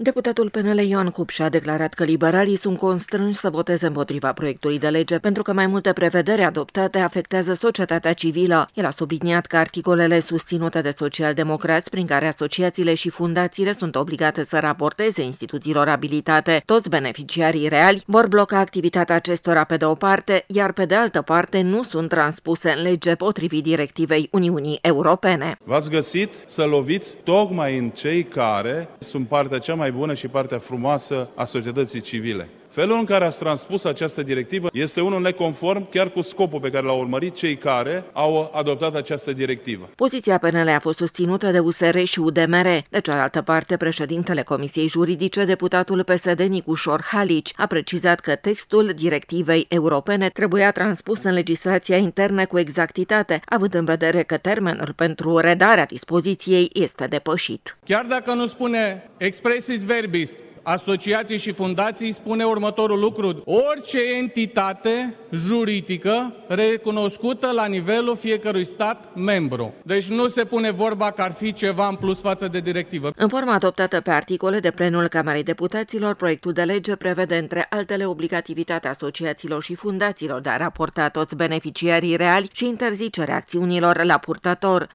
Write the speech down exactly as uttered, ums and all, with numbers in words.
Deputatul P N L Ioan Cupșa a declarat că liberalii sunt constrânși să voteze împotriva proiectului de lege pentru că mai multe prevederi adoptate afectează societatea civilă. El a subliniat că articolele susținute de socialdemocrați, prin care asociațiile și fundațiile sunt obligate să raporteze instituțiilor abilitate toți beneficiarii reali, vor bloca activitatea acestora pe de o parte, iar pe de altă parte nu sunt transpuse în lege potrivit directivei Uniunii Europene. V-ați găsit să loviți tocmai în cei care sunt partea cea mai bună și partea frumoasă a societății civile. Felul în care ați transpus această directivă este unul neconform chiar cu scopul pe care l-au urmărit cei care au adoptat această directivă. Poziția P N L a fost susținută de U S R și U D M R. De cealaltă parte, președintele Comisiei Juridice, deputatul P S D Nicușor Halici, a precizat că textul directivei europene trebuia transpus în legislația internă cu exactitate, având în vedere că termenul pentru redarea dispoziției este depășit. Chiar dacă nu spune expressis verbis, asociații și fundații, spune următorul lucru: orice entitate juridică recunoscută la nivelul fiecărui stat membru. Deci nu se pune vorba că ar fi ceva în plus față de directivă. În forma adoptată pe articole de plenul Camerei Deputaților, proiectul de lege prevede între altele obligativitatea asociațiilor și fundațiilor de a raporta toți beneficiarii reali și interzicerea acțiunilor la purtător.